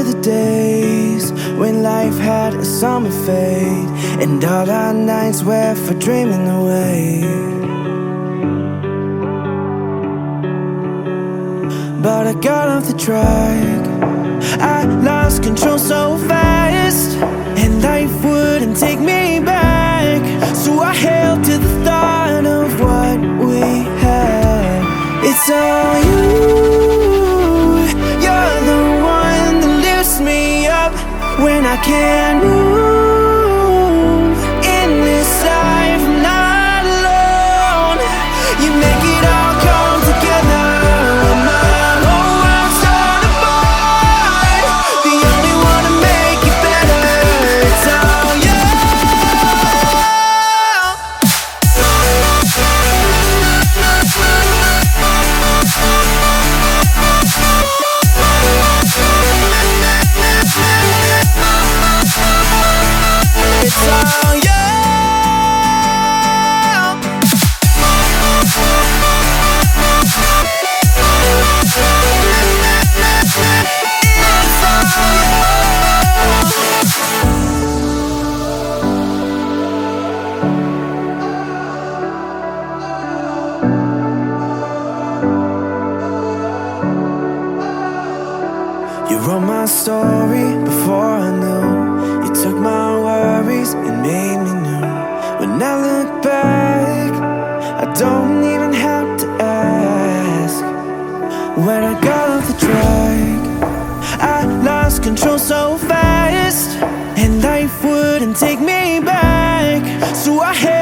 the days when life had a summer fade, and all our nights were for dreaming away. But I got off the track, I lost control so fast, and life wouldn't take me back. So I held to the thought of what we had. It's all you, you're the one that lifts me up when I can't move. In this life, I'm not alone. You make it all come together when my whole world's torn apart. The only one to make it better. It's all you. It's all you. You wrote my story before I knew. You took my worries and made me new. When I look back, I don't even have to ask. When I got off the track, I lost control so fast, and life wouldn't take me back. So I